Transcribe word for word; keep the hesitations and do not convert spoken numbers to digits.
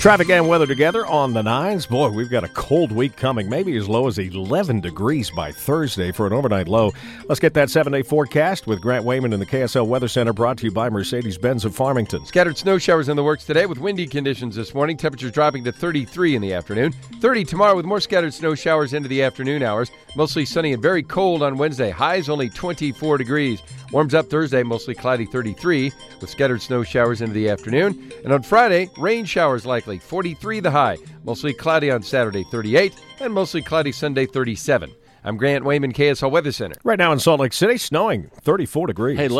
Traffic and weather together on the nines. Boy, we've got a cold week coming, maybe as low as eleven degrees by Thursday for an overnight low. Let's get that seven-day forecast with Grant Wayman in the K S L Weather Center, brought to you by Mercedes-Benz of Farmington. Scattered snow showers in the works today with windy conditions this morning. Temperatures dropping to thirty-three in the afternoon. thirty tomorrow with more scattered snow showers into the afternoon hours. Mostly sunny and very cold on Wednesday. Highs only twenty-four degrees. Warms up Thursday, mostly cloudy, thirty-three, with scattered snow showers into the afternoon. And on Friday, rain showers likely, forty-three the high. Mostly cloudy on Saturday, thirty-eight, and mostly cloudy Sunday, thirty-seven. I'm Grant Wayman, K S L Weather Center. Right now in Salt Lake City, snowing, thirty-four degrees. Hey,